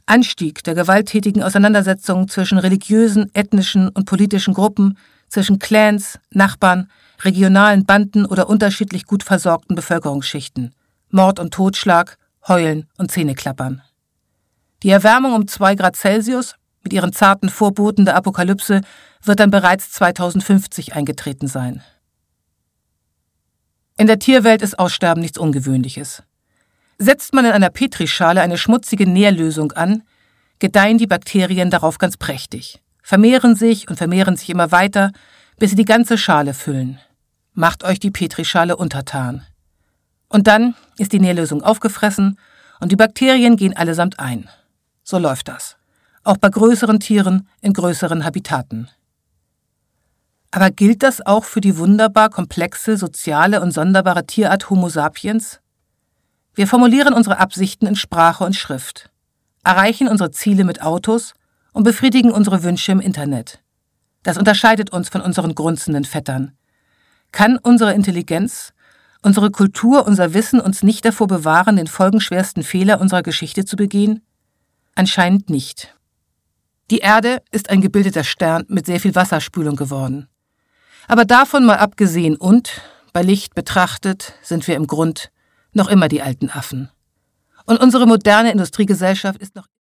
Anstieg der gewalttätigen Auseinandersetzungen zwischen religiösen, ethnischen und politischen Gruppen, zwischen Clans, Nachbarn, regionalen Banden oder unterschiedlich gut versorgten Bevölkerungsschichten. Mord und Totschlag, Heulen und Zähneklappern. Die Erwärmung um 2 Grad Celsius mit ihren zarten Vorboten der Apokalypse wird dann bereits 2050 eingetreten sein. In der Tierwelt ist Aussterben nichts Ungewöhnliches. Setzt man in einer Petrischale eine schmutzige Nährlösung an, gedeihen die Bakterien darauf ganz prächtig, vermehren sich immer weiter, bis sie die ganze Schale füllen. Macht euch die Petrischale untertan. Und dann ist die Nährlösung aufgefressen und die Bakterien gehen allesamt ein. So läuft das. Auch bei größeren Tieren in größeren Habitaten. Aber gilt das auch für die wunderbar komplexe, soziale und sonderbare Tierart Homo sapiens? Wir formulieren unsere Absichten in Sprache und Schrift, erreichen unsere Ziele mit Autos und befriedigen unsere Wünsche im Internet. Das unterscheidet uns von unseren grunzenden Vettern. Kann unsere Intelligenz, unsere Kultur, unser Wissen uns nicht davor bewahren, den folgenschwersten Fehler unserer Geschichte zu begehen? Anscheinend nicht. Die Erde ist ein gebildeter Stern mit sehr viel Wasserspülung geworden. Aber davon mal abgesehen und, bei Licht betrachtet, sind wir im Grund noch immer die alten Affen. Und unsere moderne Industriegesellschaft ist noch